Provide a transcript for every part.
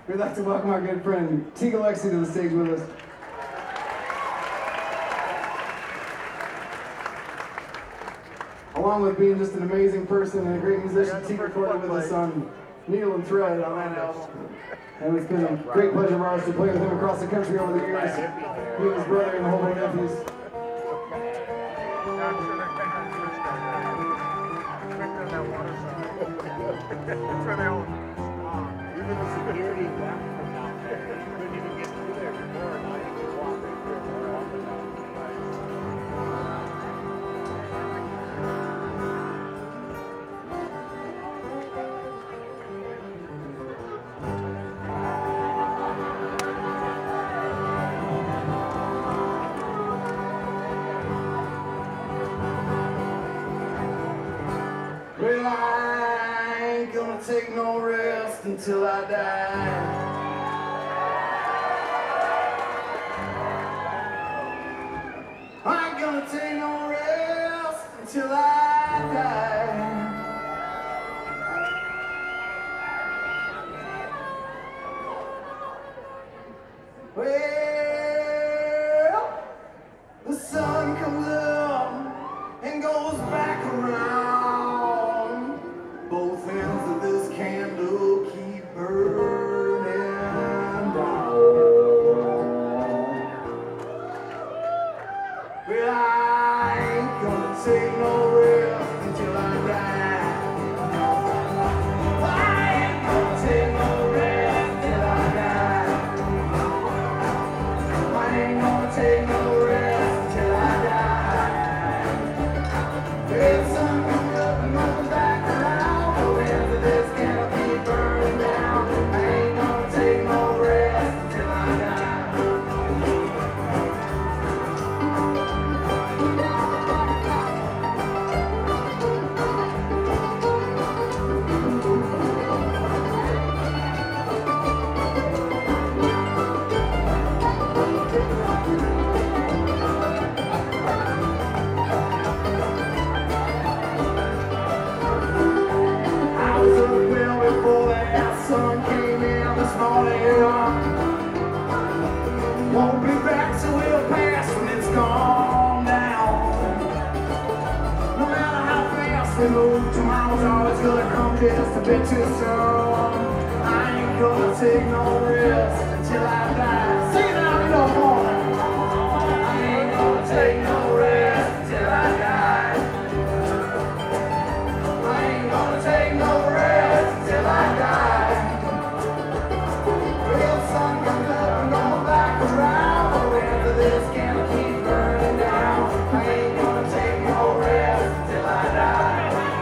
We'd like to welcome our good friend Teague Alexi to the stage with us. Along with being just an amazing person and a great musician, Teague recorded with us on Needle and Thread on that album. And it's been a great pleasure of ours to play with him across the country over the years. He and his brother and the whole nephews. That's where they all even the security back from down there. You couldn't even get through there before, and now you can walk right through more up and down. Well, I ain't gonna take no rest until I die. I ain't gonna take no rest until I die. Well, the sun comes up and goes back around. Both ends of this candle keep burning down. Well, I ain't gonna take no rest until I die. I ain't gonna take no rest till I die. I ain't gonna take no rest till I die. Well, sun comes up and goes back around. Both ends of this candle keep burning down. I ain't gonna take no rest till I die. I was up well before that sun came in this morning. Won't be back till we're past when it's gone down. No matter how fast we move, tomorrow's always gonna come just a bit too soon. I ain't gonna take no rest until I die. Sing it out in the morning. I ain't gonna take no rest until I die. I ain't gonna take no rest till I die. Well, sun comes up and goes back around. Both ends of this candle keep burning down. I ain't gonna take no rest till I die.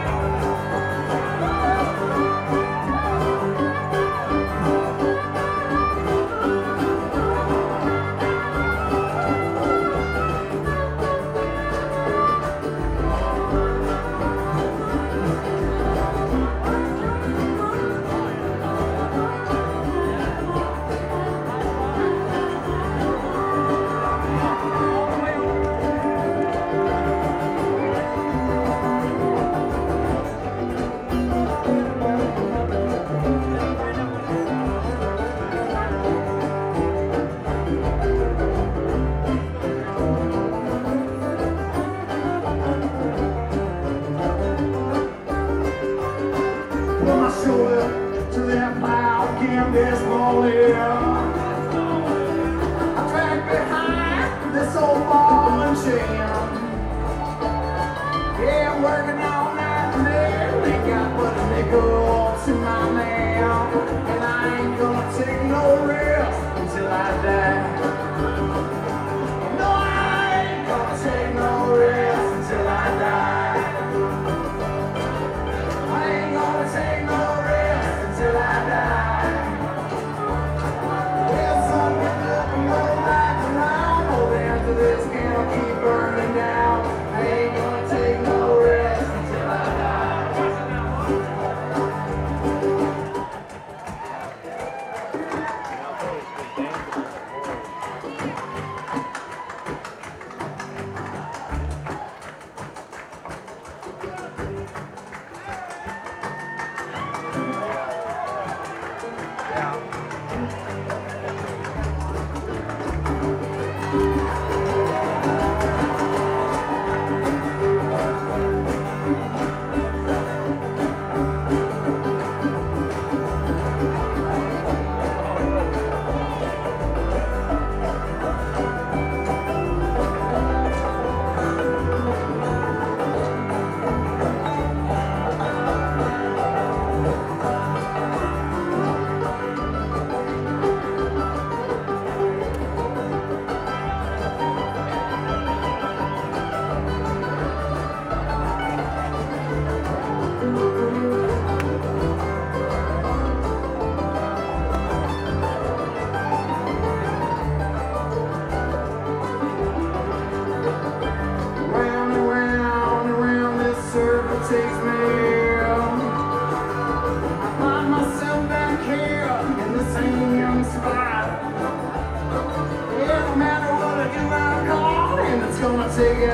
Put my shoulder to that plow again this morning. I track behind this old ball and chain. Yeah, I'm working all night and day. Ain't got but a nickel to my man. And I ain't gonna take no rest until I die. No, I ain't gonna take no rest until I die. I ain't gonna take no rest until I die. Well, sun comes up and goes back around. Both ends of this candle keep burning down. I ain't gonna take no rest until I die.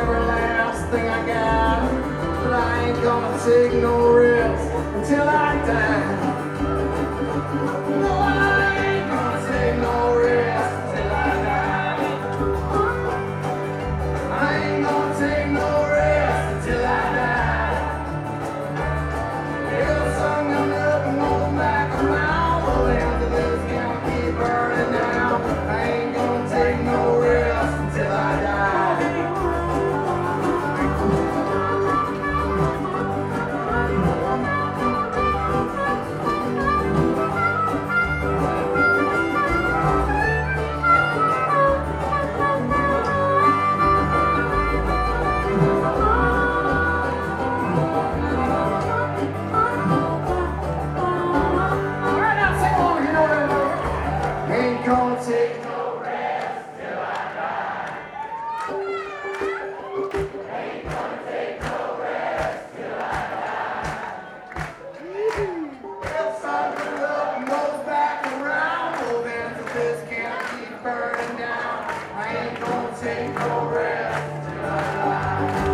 every last thing I got. But I ain't gonna take no risks until I die. No, I ain't gonna take no risks until I die. I ain't gonna take no risks until I die. If the sun comes up and goes back around, well, after this can keep burning down. I ain't gonna take no risks until I die. Ain't gonna take no rest till I die. Ain't gonna take no rest till I die. Well, sun comes up and goes back around. Well, then if this can't keep burning down, I ain't gonna take no rest till I die.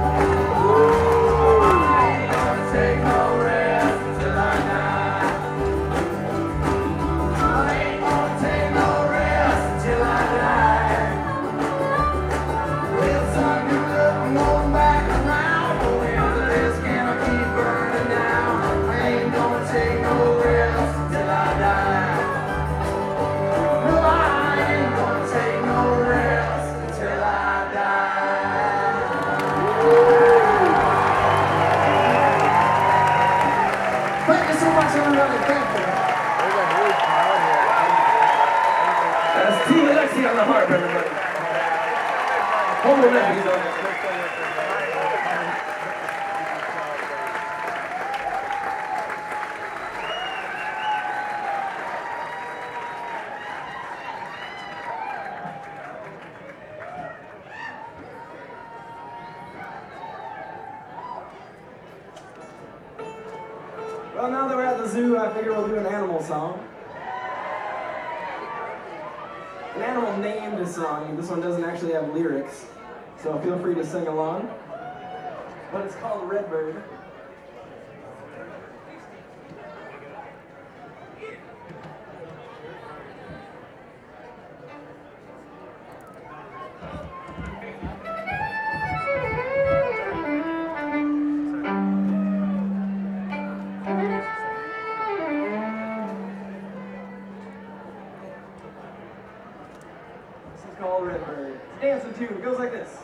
I ain't gonna take no rest till I die. Thank you so much, everybody. Thank you. That's Team Alexi on the harp, everybody. Hold on, that. Well, now that we're at the zoo, I figure we'll do an animal song. An animal named a song. This one doesn't actually have lyrics, so feel free to sing along. But it's called Redbird. Called Redbird. It's a dancing tune. It goes like this.